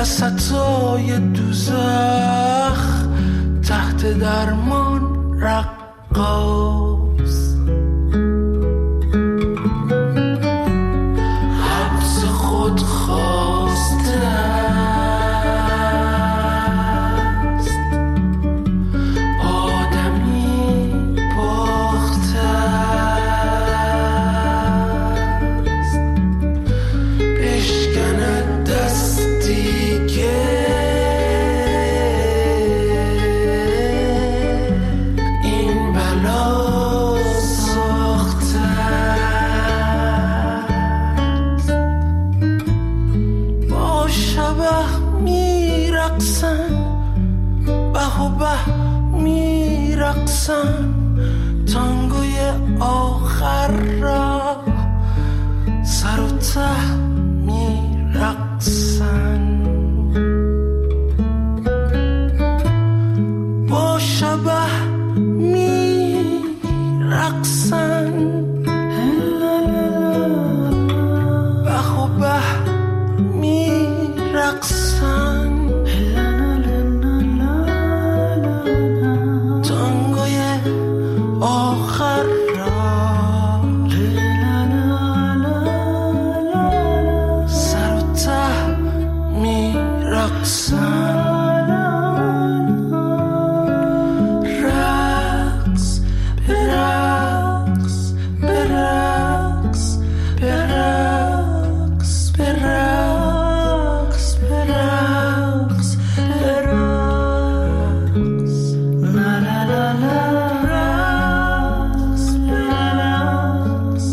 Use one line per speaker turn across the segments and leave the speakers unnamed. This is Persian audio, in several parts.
وسطای دوزخ تحت درمان رقاص حبس خود خواسته است آدمی باخته است بشکند دستی که این بلا ساخته است با شبه میرقصن به و به میرقصن تانگوی آخر را سر و ته میرقصن با شبه میرقصن به و به میرقصن تانگوی آخر را سر و ته میرقصن رقص برقص برقص برقص برقص برقص برقص لا لا لا لا رقص برقص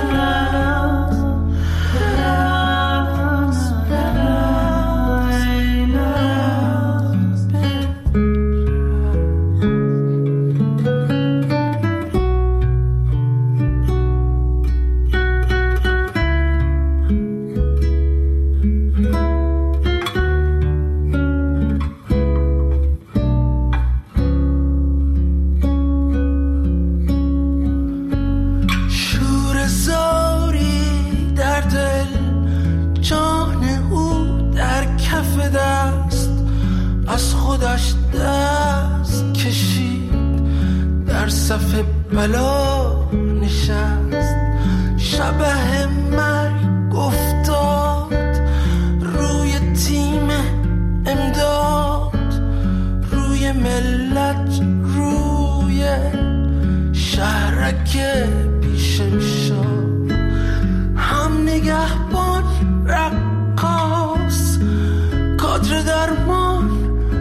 شور زاری در دل جان او در کف دست از خودش دست کشید در صف بلا نشست شبح مرگ افتاد روی تیم امداد روی ملت روی شهرک پیشم شد هم نگهبان رقاص کادر درمان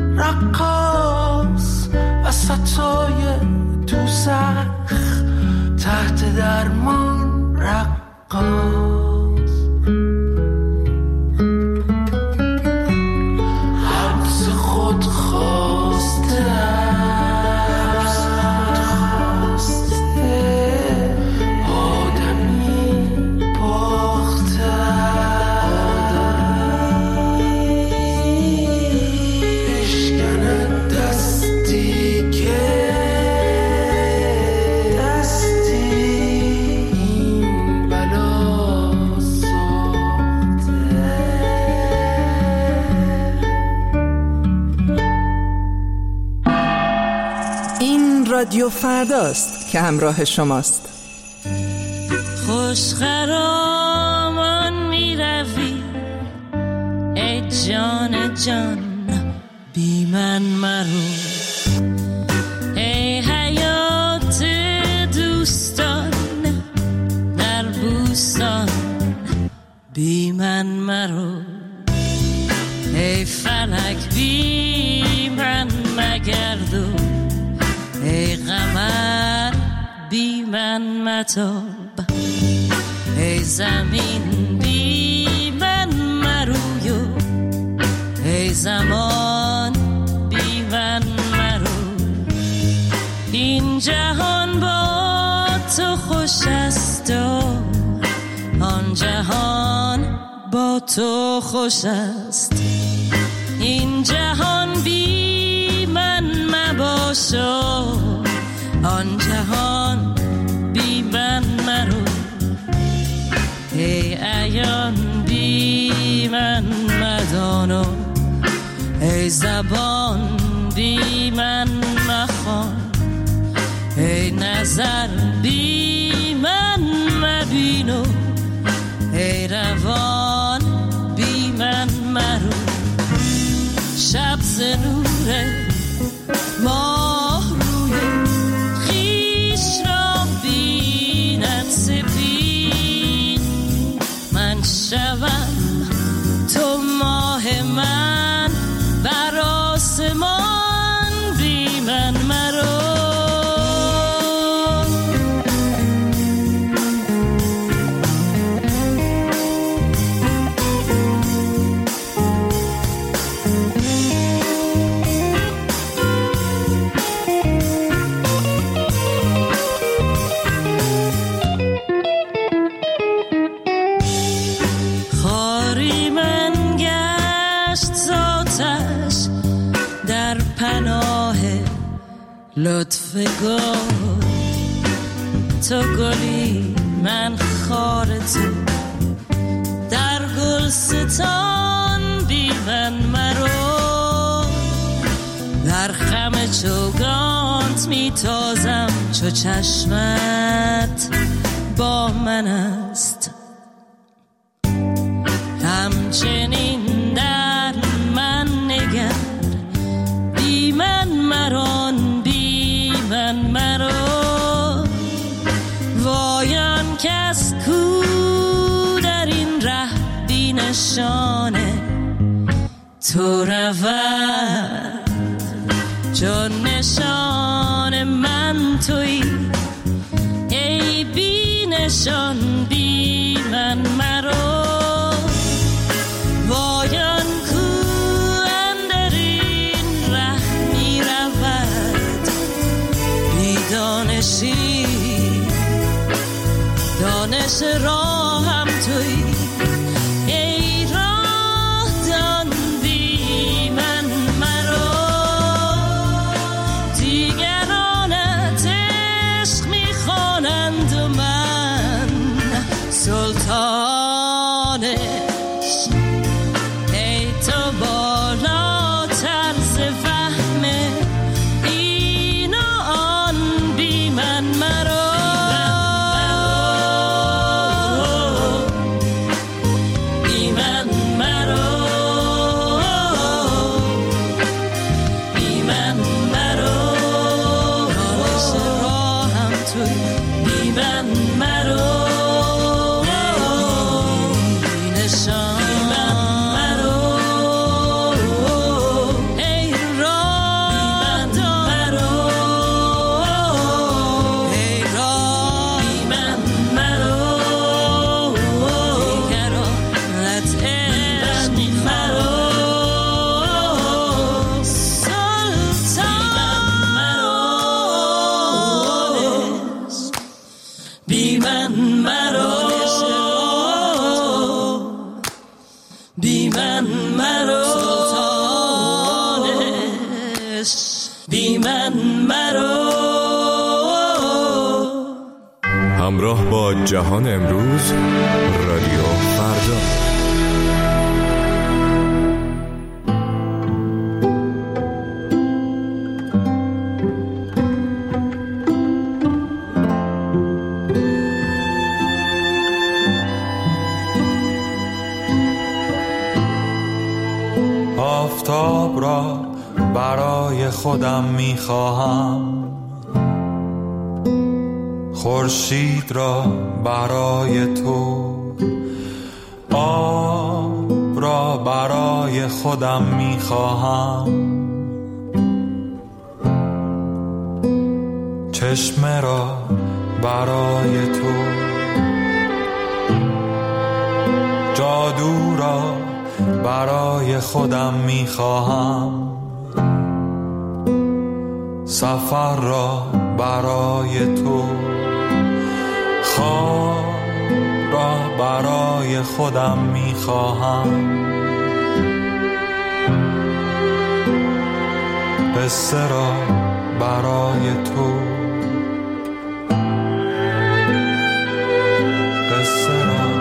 رقاص وسطای دوزخ تحت درمان رقاص حبس خود خواسته آدمی باخته بشکند دستی که این بلا ساخته.
این رادیو فرداست که همراه شماست.
خوش خرامان می روی ای جان جان بی من مرو ای حیات دوستان در بوستان بی من مرو ای فلک بی من مگردو ای قمر بی من متاب ای زمین بی من مرویو ای زمان بی من مرو این جهان با تو خوش است و آن جهان با تو خوش است این جهان بی من مباش و آن جهان بی من مرو ای عیان بی من مدان و ای زبان بی من مخوان، ای نظر بی من مبین و ای روان بی من مرو. شب ز نور ماه روی خویش را بیند سپید، من شوم تو ماه من بر آسمان بی من مرو. خاری من گشت ذاتش در پناه لطف گل، تو گلی من خار تو در گلستان بی من مرو. در خم چوگانت میتازم چو چشمت با من است، همچنین در من نگر بی من مران بی من مرو. وایان کس کو در این ره بی نشانه تو رود، چون نشان من تویی ای بی نشان بی من مرو. وایان کو اندر این ره می رود بی دانشی، دانش راهم تویی ای راه دان بی من مرو. دیگرانت عشق می خوانند و من سلطانش، ای تو بالاتر ز فهم این و آن بی من مرو. بی من مرو، بی من مرو، دانش راهم توی بی من مرو. بی نشان
همراه با جهان امروز، رادیو فردا.
آفتاب را برای خودم می‌خواهم، خورشید را برای تو، آب را برای خودم می‌خواهم، چشمه را برای تو، جادو را برای خودم می‌خواهم، سفر را برای تو، خواب را برای خودم می‌خواهم، قصه را برای تو، قصه را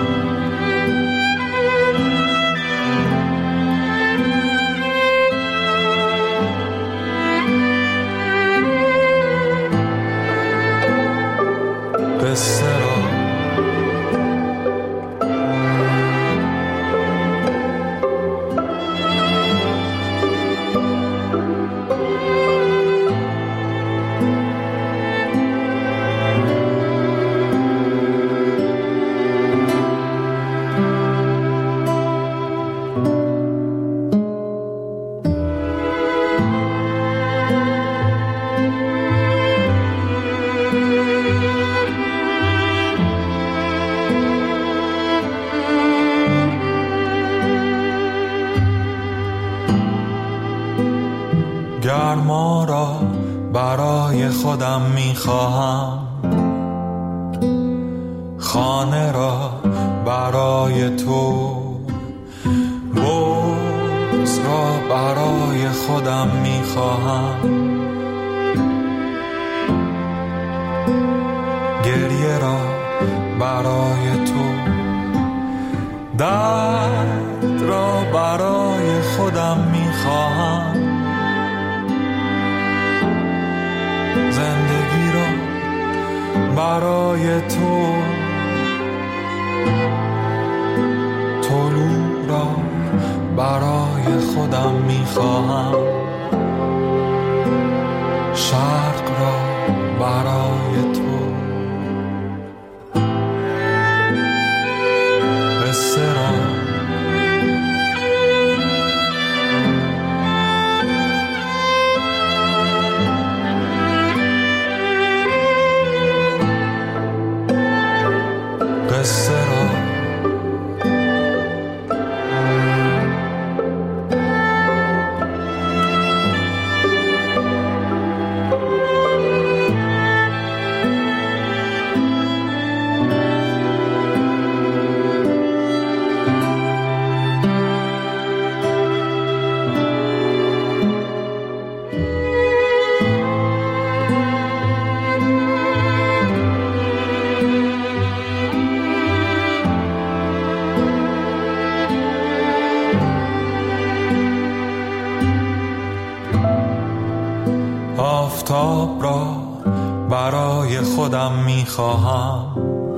ما را برای خودم میخواهم، خانه را برای تو، بغض را برای خودم میخواهم، گریه را برای تو، درد را برای خودم میخواهم، زندگی را برای تو، طلوع را برای خودم میخواهم، شرق را برای تو، قصه را قصه را آفتاب را برای خودم میخواهم،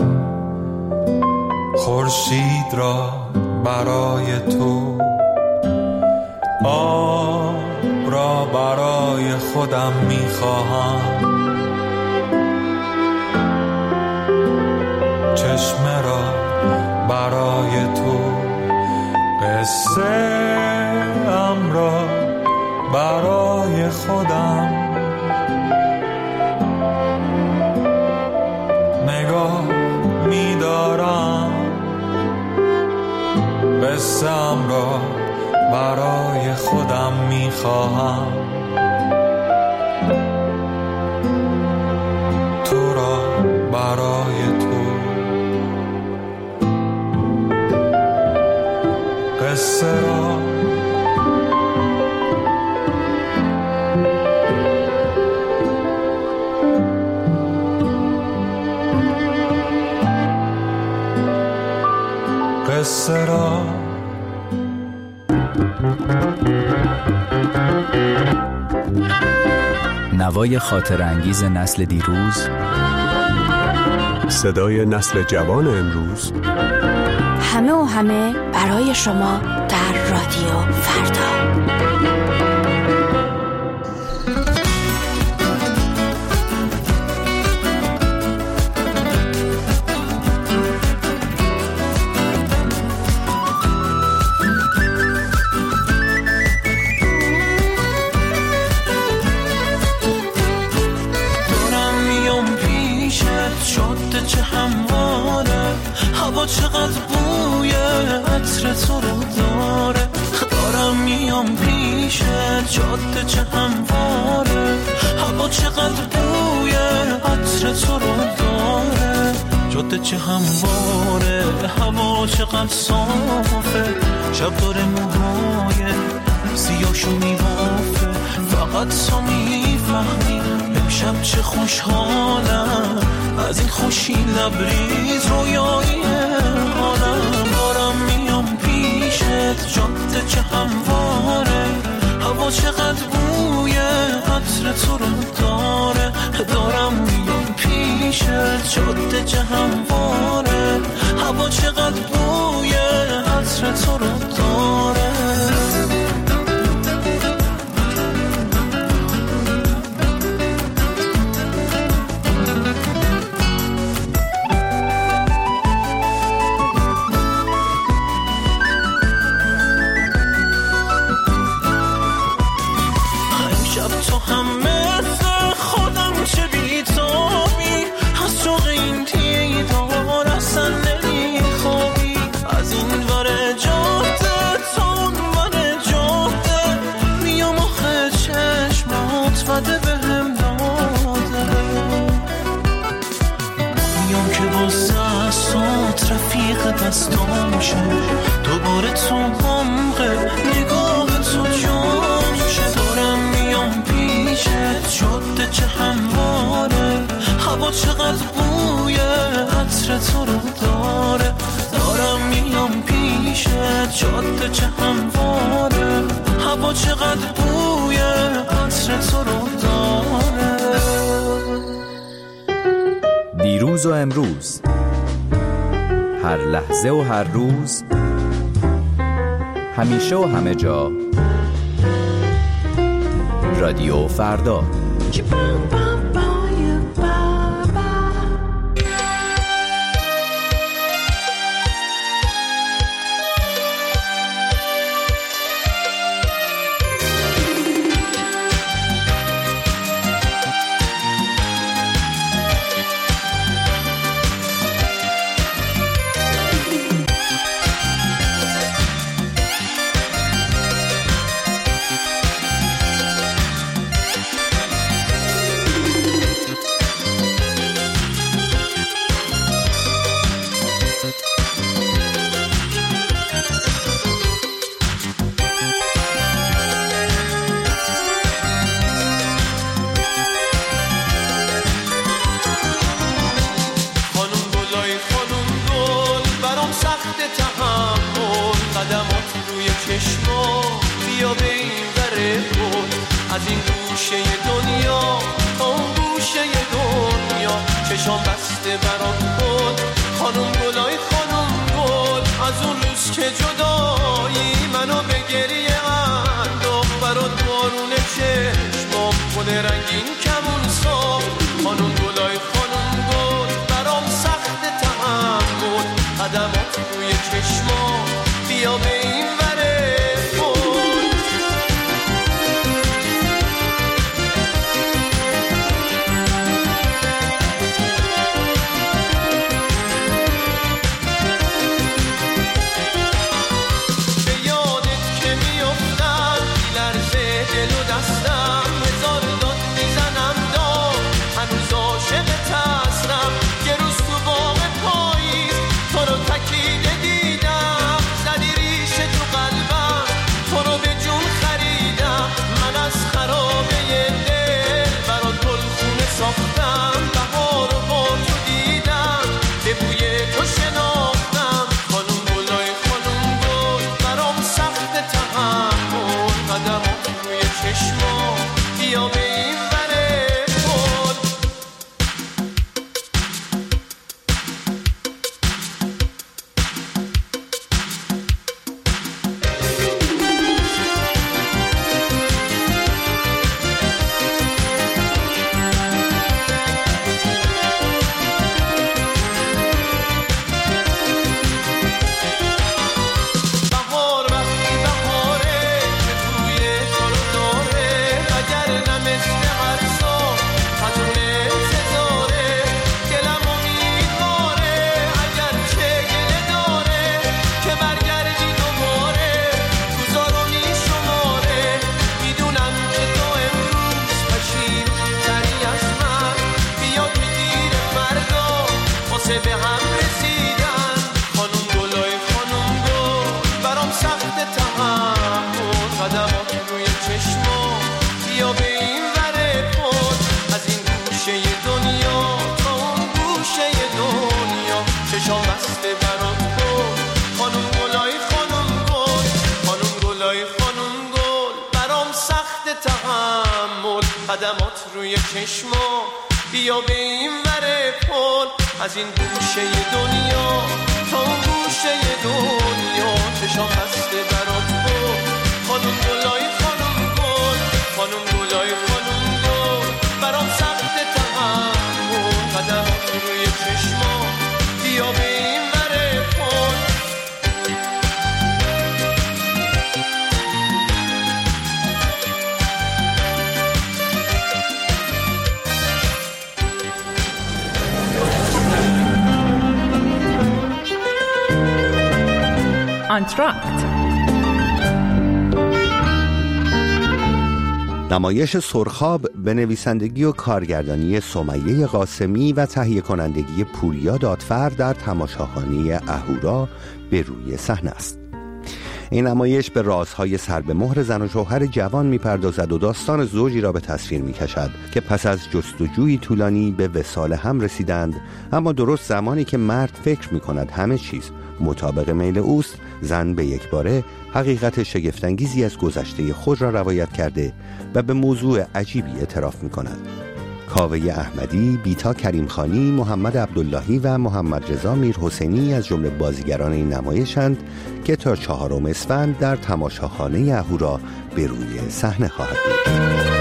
خورشید را برای تو، آب را برای خودم میخواهم، چشمه را برای تو، قصه ام را برای خودم، نگاه می‌دارم قصه‌ام را برای خودم می‌خواهم، تو را برای تو، قصه را قصه را
نوای خاطر انگیز نسل دیروز،
صدای نسل جوان امروز،
همه و همه برای شما در رادیو فردا.
چه همواره، هوا چقدر بوی عطر تو رو داره، دارم میام پیشت، جاده چه همواره، هوا چقدر بوی عطر تو رو داره، جاده چه همواره، هوا چقدر صافه، شب داره موهای سیاشو میبافه، فقط تو میفهمی امشب چه خوشحالم، از این خوشی لبریز رویایی حالم، دارم میام پیشت، جاده چه همواره، هوا چقدر بوی عطر تو رو داره، دارم میام پیشت، جاده چه همواره، هوا چقدر بوی عطر تو رو داره. رفیق دستام شه، دوباره تو عمق نگاه تو جام شه. دارم میام پیشت، جاده چه همواره، هوا چقدر بوی عطر تو رو داره. دارم میام پیشت، جاده چه همواره، هوا چقدر بوی عطر تو رو داره.
دیروز و امروز، هر لحظه و هر روز، همیشه و همه جا، رادیو فردا.
از این گوشه دنیا تا اون گوشه دنیا، چشام بسته برات بود خانم گلای خانم گل. از اون روز که جدایی منو به گریه انداخت، برات بارون چشمام گل رنگین کمون ساخت. خانم گلای خانم گل برام سخت تحمل، قدمات روی چشمام بیا به این وره قدمات روی چشما بیا به این وره پل. از این گوشه دنیا تا اون گوشه دنیا، چشام بسته برات بود خانم گلای خانم گل. خانم گلای خانم گل برام سخت تحمل، قدمات روی چشما بیا به این وره پل.
آنتراکت
نمایش سرخاب به نویسندگی و کارگردانی سمیه قاسمی و تهیه کنندگی پوریا دادفر در تماشاخانه اهورا به روی صحنه است. این نمایش به رازهای سر به مهر زن و شوهر جوان می‌پردازد و داستان زوجی را به تصویر می‌کشد که پس از جستجویی طولانی به وصال هم رسیدند، اما درست زمانی که مرد فکر می‌کند همه چیز مطابق میل اوست، زن به یک باره حقیقت شگفت‌انگیزی از گذشته خود را روایت کرده و به موضوع عجیبی اعتراف می‌کند. کاوه احمدی، بیتا کریمخانی، محمد عبداللهی و محمد رضا میرحسینی از جمله بازیگران این نمایشند که تا 4 اسفند در تماشاخانه اهورا به روی صحنه خواهد بود.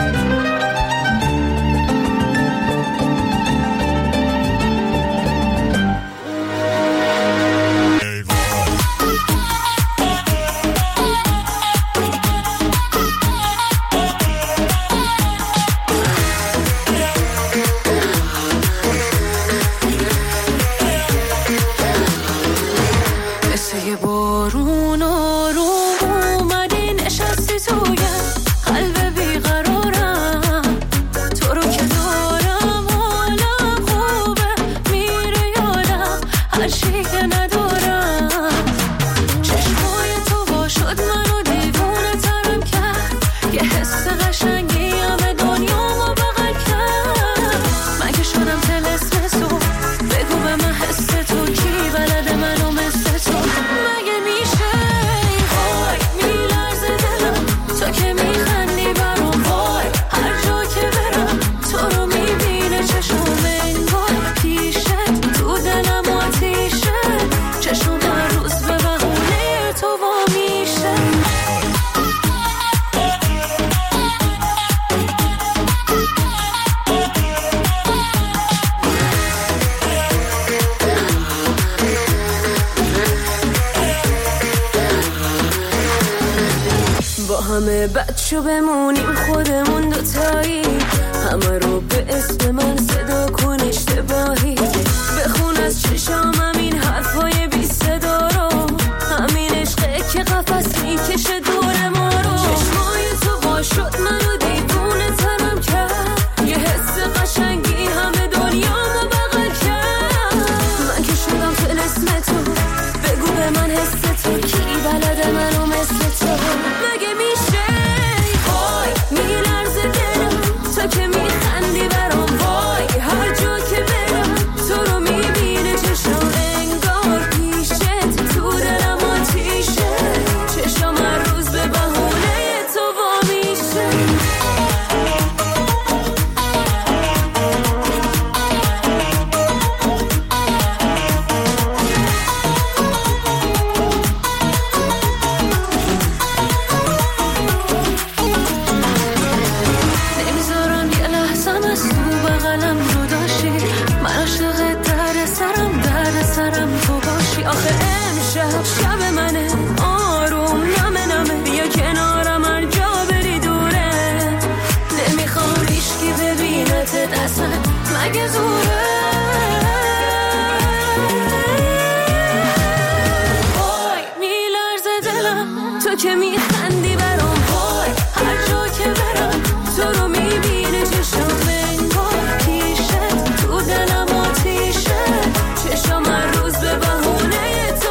همه بچه بمونیم خودمون دوتایی، همه رو به اسم من صدا کن اشتباهی، بخون از چشامم این حرفای بی صدا رو، همین عشقه که قفس میکشه دور ما رو، چشمای تو باشد منو دیوونه ترم کرد، یه حس قشنگی همه دنیامو بغل کرد، من که شدم طلسم تو، بگو به من حس تو کی بلده منو مثل تو، مگه میشه وای میلرزه دلم تو که میخندی برام، وای هر جا که برم تو رو میبینه چشم انگار پیشت، تو دلم آتیشه، چشم هر روز به بهونه تو وا میشه. آخه امشب شب منه آروم نمه نمه، بیا کنارم هر جا بری دوره، نمیخوام هیچکی ببینت اصلا مگه زوره، وای میلرزه دلم تو که میخندی برام، وای هر جا که برم تو رو میبینه چشم انگار پیشت، تو دلم آتیشه، چشم هر روز به بهونه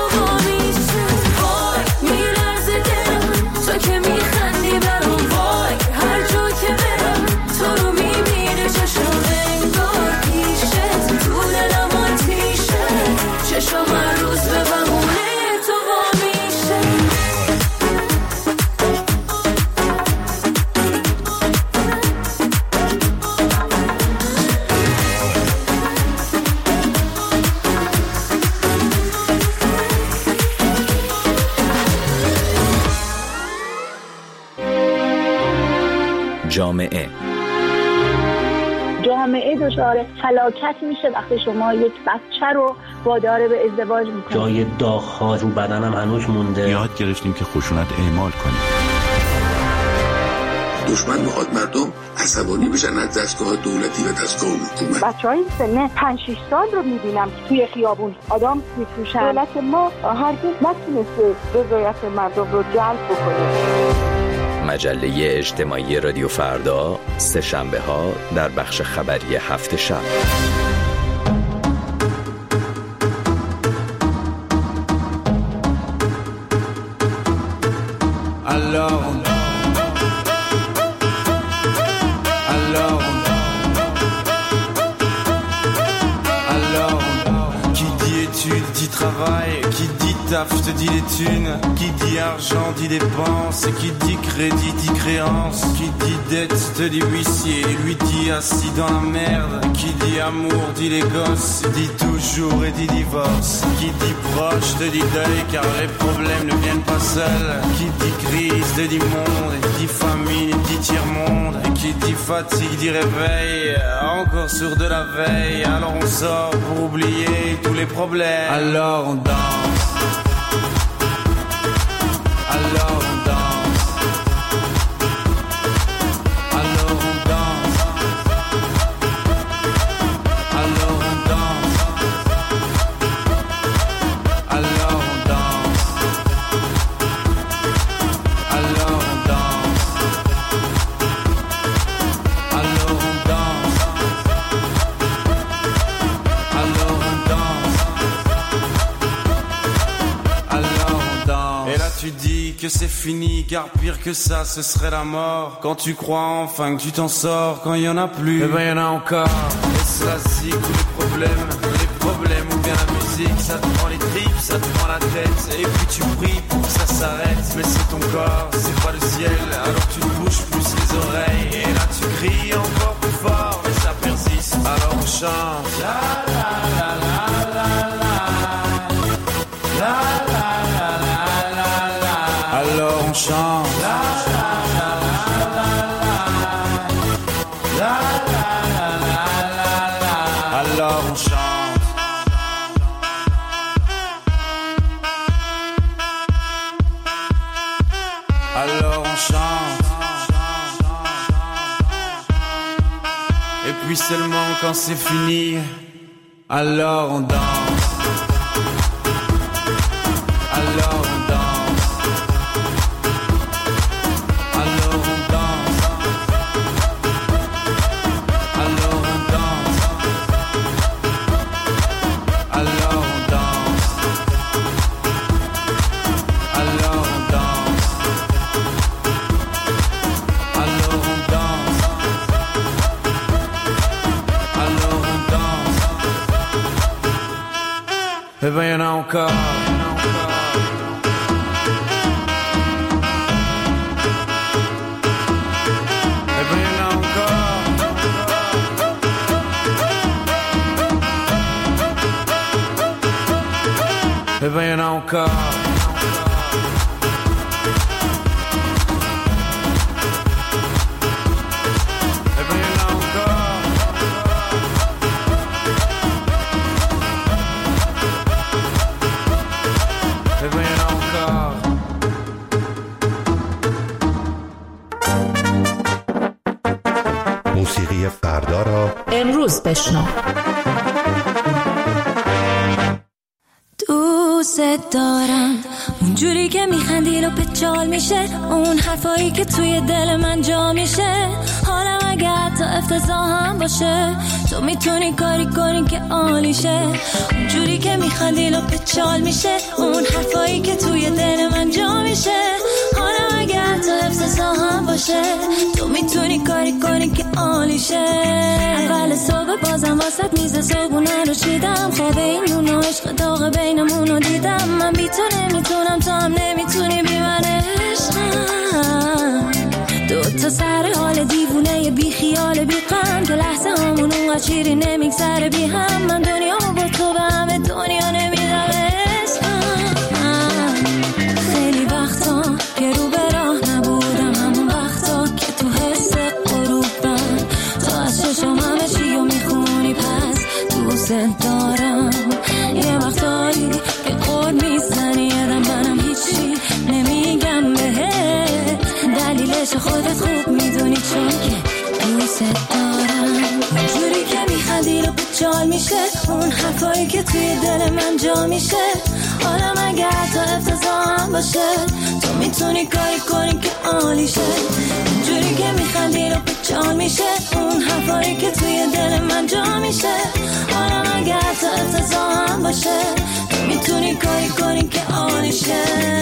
جامعه دچار فلاکت میشه وقتی شما یک بچه رو وادار به ازدواج میکنید.
جای داغ‌ها رو بدنم هنوز مونده.
یاد گرفتیم که خشونت اعمال کنیم.
دشمن میخواد مردم عصبانی بشن از دستگاه دولتی و دستگاه حکومت.
بچهای سن 5-6 سال رو میبینم که توی خیابون آدم میفروشن. دولت ما هرگز نتونسته رضایت مردم رو جلب بکنه.
مجله اجتماعی رادیو فردا سه شنبه ها در بخش خبری هفت شب.
Qui dit taf te dit les thunes, qui dit argent dit dépenses, qui dit crédit dit créance, qui dit dette te dit huissier, lui dit assis dans la merde, qui dit amour dit les gosses, dit toujours et dit divorce, qui dit proche te dit deuil car les problèmes ne viennent pas seuls, qui dit crise te dit monde, dit famine dit tiers-monde, qui dit fatigue dit réveil, encore sourd de la veille, alors on sort pour oublier tous les problèmes, alors on danse. Alors on danse. Alors on danse. Alors on danse. Alors on danse. Alors on danse. Alors on danse. Alors on danse. Alors on danse. Et là tu dis que c'est fini, car pire que ça ce serait la mort. Quand tu crois enfin que tu t'en sors, quand il y en a plus, eh ben y en a encore. Et cela c'est tous les problèmes ou bien la musique, ça te prend les tripes, ça te prend la tête. Et puis tu pries pour que ça s'arrête, mais c'est ton corps, c'est pas le ciel. Alors tu te bouges plus les oreilles, et là tu cries encore plus fort, mais ça persiste. Alors on chante. La la la la la la. La la la la la la. Alors on chante. La la la la la la. La la la la la la. Alors on chante. Alors on chante. Et puis seulement quand c'est fini, alors on danse. Alors on danse. Alors on danse. Alors on danse. Alors on danse. Alors on danse. Alors on danse. Alors on danse. Eh ben y'en a encore. Eh ben y'en a encore. Eh ben y'en a encore. Eh ben y'en a encore.
موسیقی فردا را
امروز بشنو.
دوست دارم اونجوری که میخندی رو پچال میشه، اون حرفایی که توی دل من جا میشه. حالم اگه حتی افتضاح هم باشه، تو میتونی کاری کنی که عالیشه. اونجوری که میخندی رو پچال میشه، اون حرفایی که توی دل من جا میشه. حالم اگه حتی افتضاح هم باشه، تو میتونی کاری کنی که عالیشه. اول صبح بازم واسط میز صبحونه رو چیدم، خواب این نون و عشق داغ بینمون رو دیدم. من بی تو نمیتونم، تو هم نمیتونی بی من عشقم. دوتا سر حال دیوونه بی خیال بی غم، که لحظه همون اونقدر شیری نمیگذره بی هم. من دنیامو با تو به همه دنیا نمیدم عشقم. خیلی وقتا که رو به راه نبودم، همون وقتا که تو حس غروبم. تو از چشم همه چی رو میخونی، پس دوست دارم. یه وقتایی که قول میزنی یادم، منم هیچی نمیگم بهت. دلیلش خودت خوب میدونی، چون که دوست دارم. اونجوری که میخندی رو بچال میشه، اون حرفایی که توی دل من جا میشه. حالم اگه حتی افتضاح هم باشه. تو میتونی کاری کنی که عالی شه، اینجوری که میخندی رو پیچال میشه اون حرفایی که توی دل من جا میشه. حالا اگه حتی افتضاح هم باشه تو میتونی کاری کنی که عالی شه.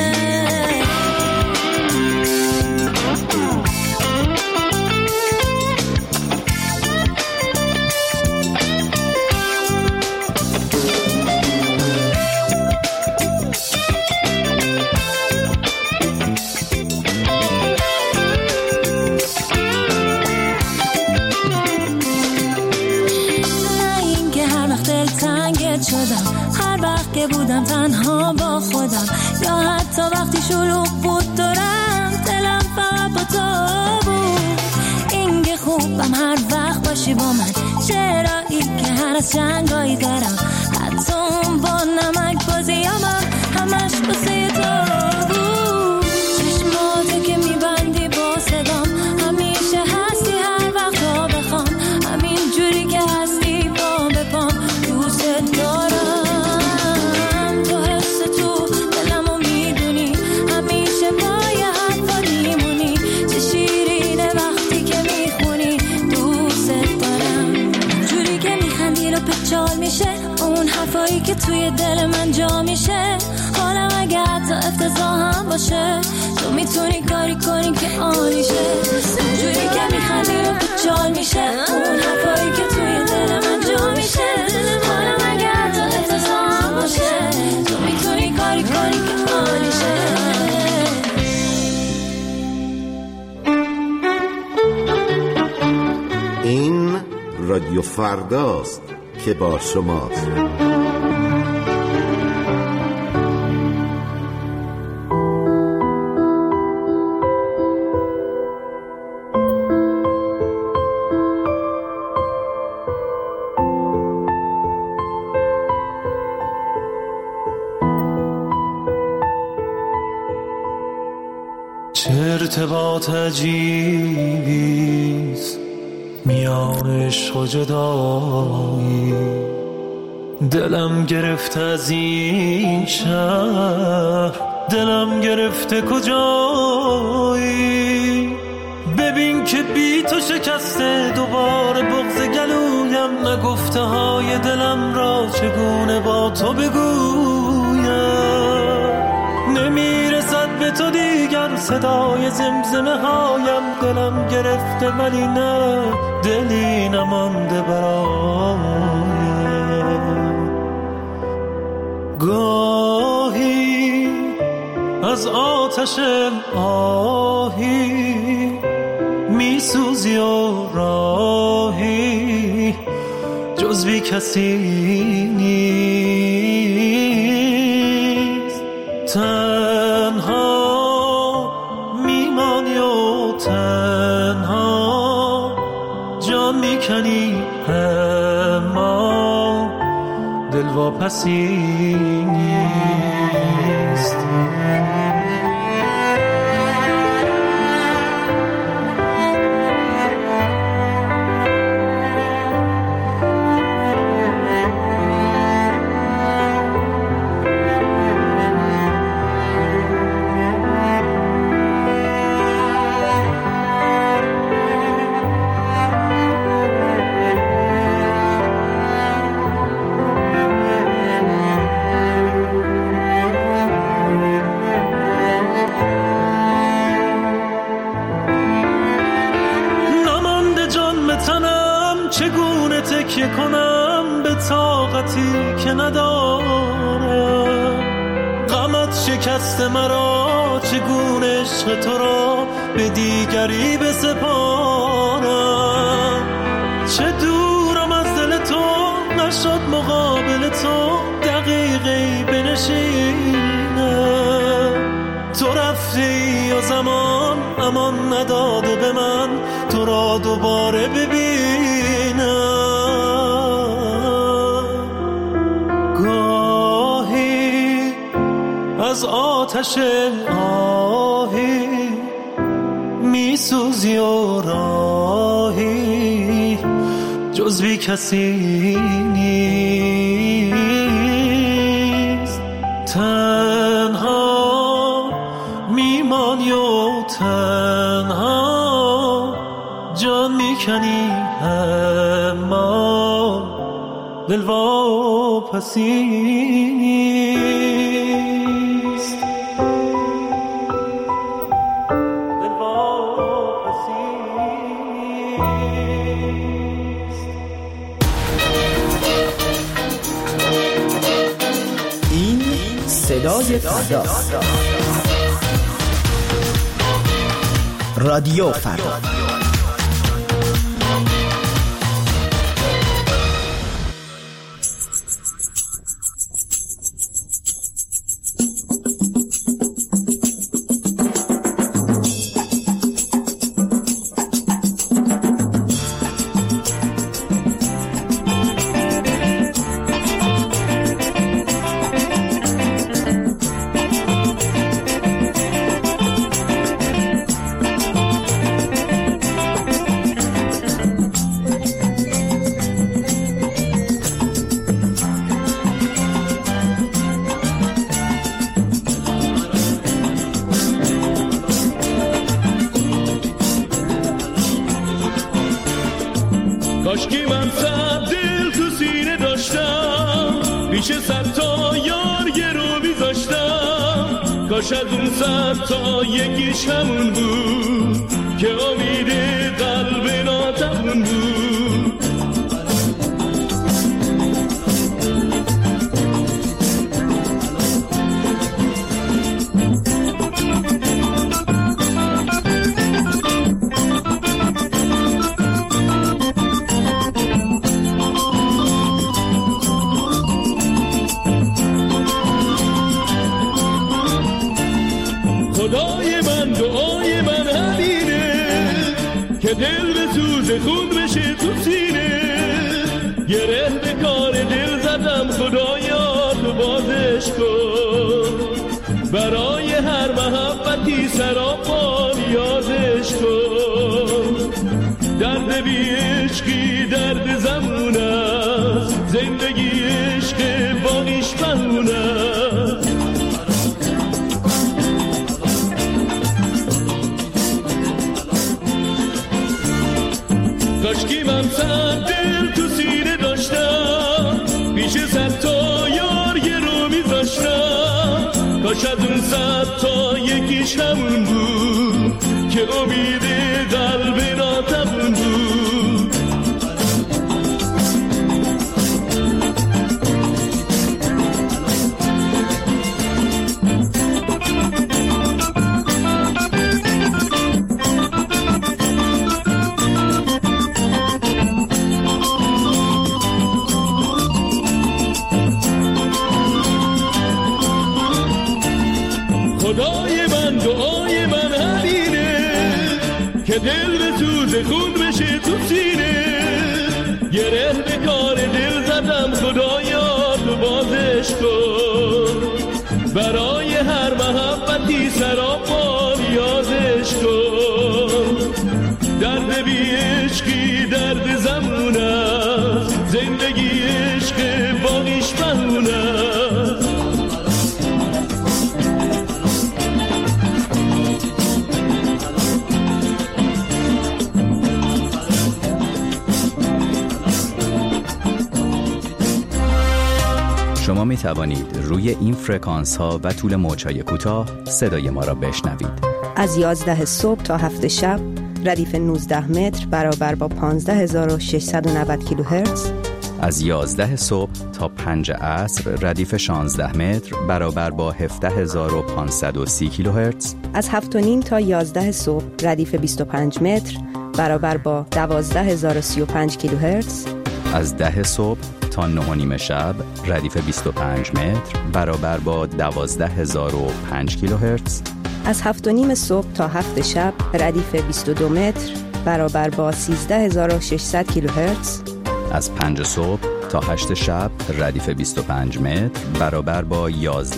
هر وقت که بودم تنها با خودم یا حتی وقتی شلوغ بود دورم دلم فقط با تو بود. این که خوبم هر وقت باشی با من، چرایی که هر از جنگایی دارم، حتی اون با نمک بازیامم همش بسه تو بود. چشماتو که میبندی با صدام همیشه هستی هر وقت ها بخوام، همین جوری که هستی با بپام دوست دارم. تو حس تو دلمو میدونی همیشه با یه حرفا میمونی، چه شیرینه وقتی که میخونی دوست دارم. جوری که میخندی رو پچال میشه اون حرفایی که توی دل من جا میشه. حالا اگه حتی افتضاح هم باشه تو میتونی کاری کنی که عالی شه. جوری که میخندی رو پچال میشه اون حرفایی که توی دل من جا میشه. حالا اگه حتی افتضاح هم باشه تو میتونی کاری کنی که عالی شه.
این رادیو فرداست که با شماست.
چه ارتباط عجیبیست میان عشق و جدایی، دلم گرفته از این شهر، دلم گرفته کجایی. ببین که بی تو شکسته دوباره بغض گلویم، نگفته های دلم را چگونه با تو بگویم. نمیرسد به تو دیگر صدای زمزمه هایم، دلم گرفته ولی نه دلی نمانده برایم. گاهی از آتش آهی میسوزی و راهی جز بی کسی نیست. تنها میمانی و تنها جان میکنی اما دل واپسی نیست. چگونه تکیه کنم به طاقتی که ندارم. غمت شکست مرا، چگونه عشق تو را به دیگری بسپارم. چه دورم از دل تو، نشد مقابل تو دقیقی بنشینم. تو رفتی و زمان امان نداده به من تو را دوباره ببینم. گاهی از آتش آهی میسوزی و راهی جز بی کسی نیست. تنها تنهایی و تنها جان میکنی اما دل واپسی نیست. دل واپسی نیست.
این صدای فرداست. رادیو فردا.
کاشکی من صد دل تو سینه داشتم، پیش صد تا یار یه رو میذاشتم. کاش از اون صد تا یکیش همون بود که امید قلب ناتمون بود. خدای من دعای من همینه که دل به سوز خون بشه تو سینه. گره به کار دل زدم خدایا تو بازش کن، برای هر محبتی سراپا یادش کن. درد بی عشقی درد زمون است، زندگی عشق باقیش بهونه است. کاشکی من صد دل تو سینه داشتم، پیش صد تا یار یه رو میذاشتم. کاش از اون صد تا یکیش همون بود که امید قلب ناتمون بود. خدای من دعای من همینه که دل به سوز خون بشه تو سینه. گره به کار دل زدم خدایا تو بازش کن، برای هر محبتی سراپا یادش کن. درد بی عشقی درد زمون است، زندگی عشق باقیش بهونه است.
شما می توانید روی این فرکانس ها و طول موج‌های کوتاه صدای ما را بشنوید.
از 11 صبح تا 7 شب ردیف 19 متر برابر با 15690 کیلوهرتز.
از 11 صبح تا 5 عصر ردیف 16 متر برابر با 17530 کیلوهرتز.
از 7:30 تا 11 صبح ردیف 25 متر برابر با 12035 کیلوهرتز.
از 10 صبح تا 9:30 شب ردیف 25 متر برابر با 12005 کیلوهرتز.
از 7:30 صبح تا 7 شب ردیف 22 متر برابر با 13600 کیلوهرتز.
از 5 صبح تا 8 شب ردیف 25 متر برابر با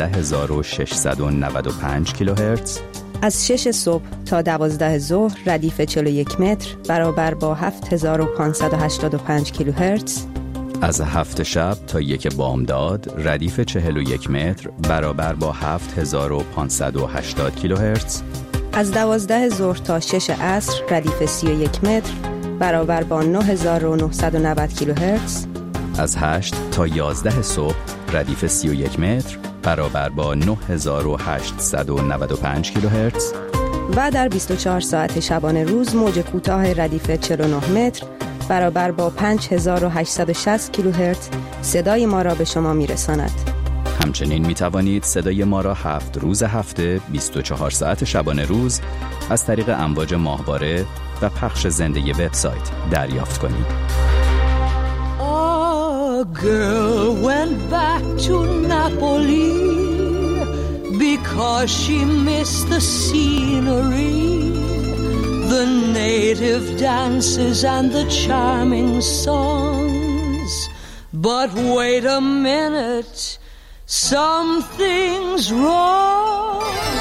11695 کیلوهرتز.
از 6 صبح تا 12 ظهر ردیف 41 متر برابر با 7585 کیلوهرتز.
از 7 شب تا 1 بامداد ردیف 41 متر برابر با 7580 کیلوهرتز.
از 12 ظهر تا 6 عصر ردیف 31 متر برابر با 9990 کیلوهرتز. از 8 تا 11 صبح ردیف 31 متر برابر با 9895 کیلوهرتز. و در 24 ساعت شبانه روز موج کوتاه ردیف 49 متر برابر با 5860 کیلوهرتز صدای ما را به شما میرساند. همچنین می توانید صدای ما را 7 روز هفته 24 ساعت شبانه روز از طریق امواج ماهواره و پخش زنده وبسایت دریافت کنید.
A girl went back to Napoli because she missed the scenery, the native dances and the charming songs. But wait a minute, something's wrong.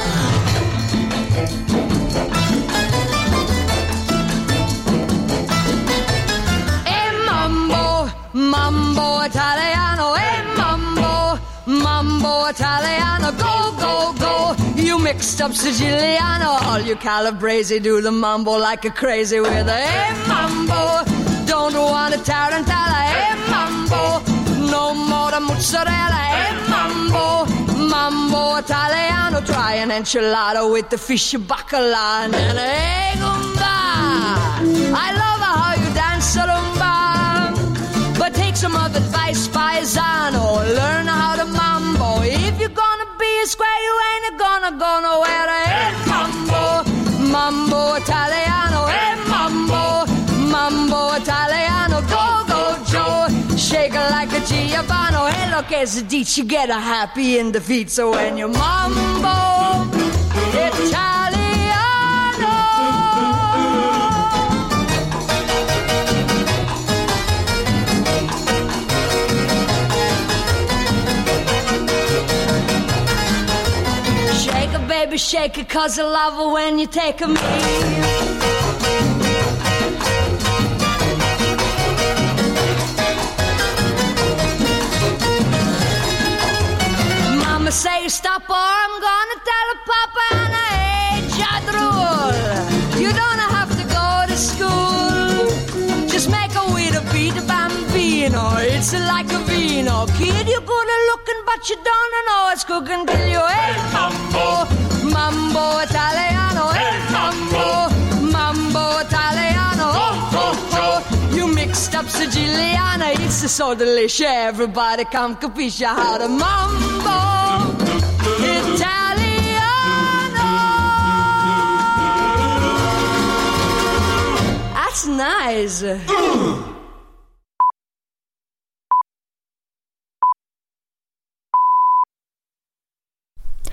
Mambo Italiano, hey mambo Italiano, go, go, go. You mixed up Siciliano, all you Calabrese do the mambo like a crazy with a hey mambo. Don't want a tarantella, hey mambo. No more the mozzarella, hey mambo. Mambo Italiano, try an enchilada with the fish bacala and hey gumba. I love how you dance rumba. But take some of advice, paisano. Learn how to mambo. If you're gonna be a square, you ain't gonna go nowhere. Hey, mambo, mambo Italiano. Hey, mambo, mambo Italiano. Go, go, Joe. Shake it like a Giovanni. Hey, look, as a ditch, you get a happy in the feet. So when you mambo Italiano. Baby, shake it 'cause I love it when you take a me. Mama say stop or I'm gonna tell her Papa and I hate Jadrul. You don't have to go to school. Just make a way to beat a bambino. It's like a vino. Kid, you're good at looking but you don't know it's cooking till you hate mambo. Mambo Italiano, hey mambo, mambo Italiano, oh, oh, oh. You mixed up Siciliana, it's so delicious. Everybody come capisce how to mambo Italiano. That's nice.